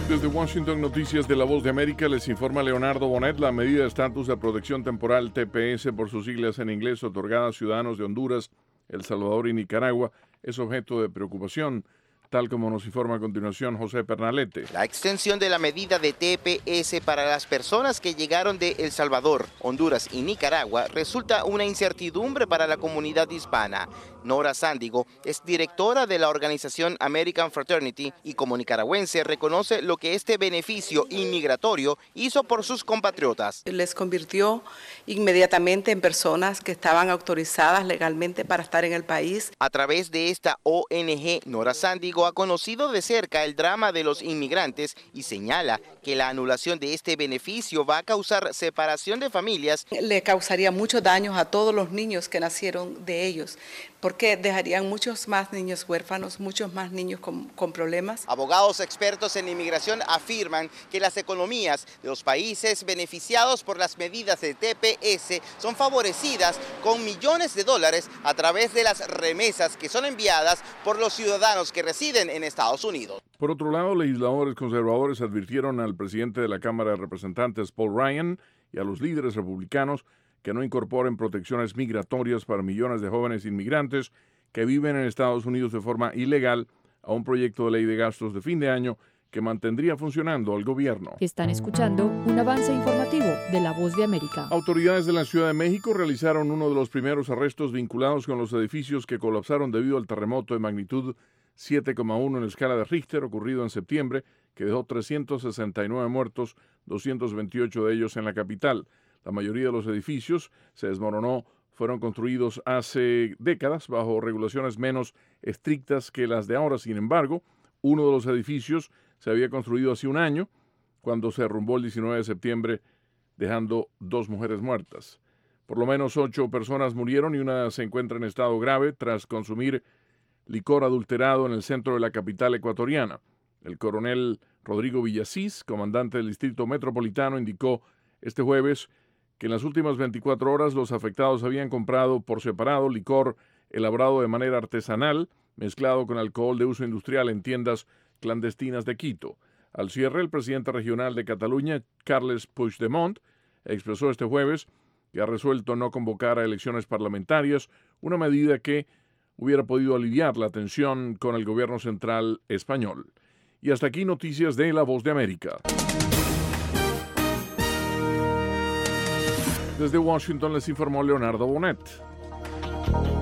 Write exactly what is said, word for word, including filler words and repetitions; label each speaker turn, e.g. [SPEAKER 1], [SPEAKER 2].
[SPEAKER 1] Desde Washington, Noticias de La Voz de América, les informa Leonardo Bonet. La medida de estatus de protección temporal T P S, por sus siglas en inglés, otorgada a ciudadanos de Honduras, El Salvador y Nicaragua, es objeto de preocupación, tal como nos informa a continuación José Pernalete.
[SPEAKER 2] La extensión de la medida de T P S para las personas que llegaron de El Salvador, Honduras y Nicaragua resulta una incertidumbre para la comunidad hispana. Nora Sándigo es directora de la organización American Fraternity y como nicaragüense reconoce lo que este beneficio inmigratorio hizo por sus compatriotas.
[SPEAKER 3] Les convirtió inmediatamente en personas que estaban autorizadas legalmente para estar en el país.
[SPEAKER 2] A través de esta O N G, Nora Sándigo ha conocido de cerca el drama de los inmigrantes y señala que la anulación de este beneficio va a causar separación de familias.
[SPEAKER 3] Le causaría muchos daños a todos los niños que nacieron de ellos, porque dejarían muchos más niños huérfanos, muchos más niños con, con problemas.
[SPEAKER 2] Abogados expertos en inmigración afirman que las economías de los países beneficiados por las medidas de T P S son favorecidas con millones de dólares a través de las remesas que son enviadas por los ciudadanos que residen en Estados Unidos.
[SPEAKER 1] Por otro lado, legisladores conservadores advirtieron al presidente de la Cámara de Representantes, Paul Ryan, y a los líderes republicanos que no incorporen protecciones migratorias para millones de jóvenes inmigrantes que viven en Estados Unidos de forma ilegal a un proyecto de ley de gastos de fin de año que mantendría funcionando al gobierno.
[SPEAKER 4] Están escuchando un avance informativo de La Voz de América.
[SPEAKER 1] Autoridades de la Ciudad de México realizaron uno de los primeros arrestos vinculados con los edificios que colapsaron debido al terremoto de magnitud siete coma uno en la escala de Richter ocurrido en septiembre, que dejó trescientos sesenta y nueve muertos, doscientos veintiocho de ellos en la capital. La mayoría de los edificios se desmoronó, fueron construidos hace décadas bajo regulaciones menos estrictas que las de ahora. Sin embargo, uno de los edificios se había construido hace un año, cuando se derrumbó el diecinueve de septiembre, dejando dos mujeres muertas. Por lo menos ocho personas murieron y una se encuentra en estado grave tras consumir licor adulterado en el centro de la capital ecuatoriana. El coronel Rodrigo Villasís, comandante del Distrito Metropolitano, indicó este jueves que en las últimas veinticuatro horas los afectados habían comprado por separado licor elaborado de manera artesanal, mezclado con alcohol de uso industrial en tiendas clandestinas de Quito. Al cierre, el presidente regional de Cataluña, Carles Puigdemont, expresó este jueves que ha resuelto no convocar a elecciones parlamentarias, una medida que hubiera podido aliviar la tensión con el gobierno central español. Y hasta aquí noticias de La Voz de América. Desde Washington les informó Leonardo Bonet.